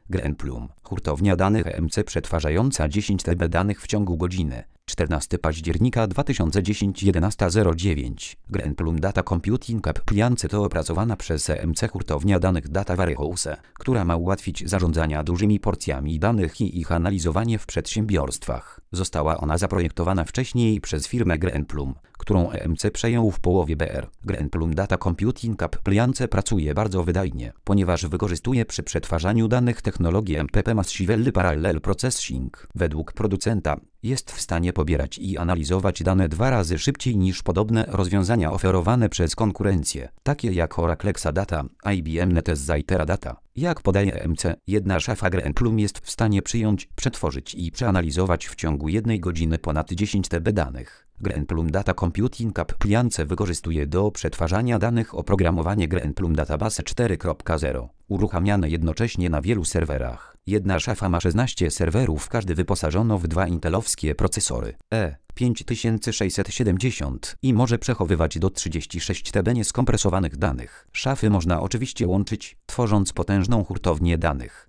Grenplum, hurtownia danych EMC przetwarzająca 10 TB danych w ciągu godziny. 14 października 2010 11:09. Grenplum Data Computing Appliance to opracowana przez EMC hurtownia danych Data Warehouse, która ma ułatwić zarządzania dużymi porcjami danych i ich analizowanie w przedsiębiorstwach. Została ona zaprojektowana wcześniej przez firmę Grenplum, którą EMC przejął w połowie BR. Grenplum Data Computing Appliance pracuje bardzo wydajnie, ponieważ wykorzystuje przy przetwarzaniu danych technologię MPP Massively Parallel Processing. Według producenta jest w stanie pobierać i analizować dane 2 razy szybciej niż podobne rozwiązania oferowane przez konkurencję, takie jak Oracle Exadata, IBM NetSuite i Teradata. Jak podaje EMC, jedna szafa Grenplum jest w stanie przyjąć, przetworzyć i przeanalizować w ciągu 1 godziny ponad 10 TB danych. Grenplum Data Computing Appliance wykorzystuje do przetwarzania danych oprogramowanie Grenplum Database 4.0, uruchamiane jednocześnie na wielu serwerach. Jedna szafa ma 16 serwerów, każdy wyposażono w 2 intelowskie procesory E5670 i może przechowywać do 36 TB nieskompresowanych danych. Szafy można oczywiście łączyć, tworząc potężną hurtownię danych.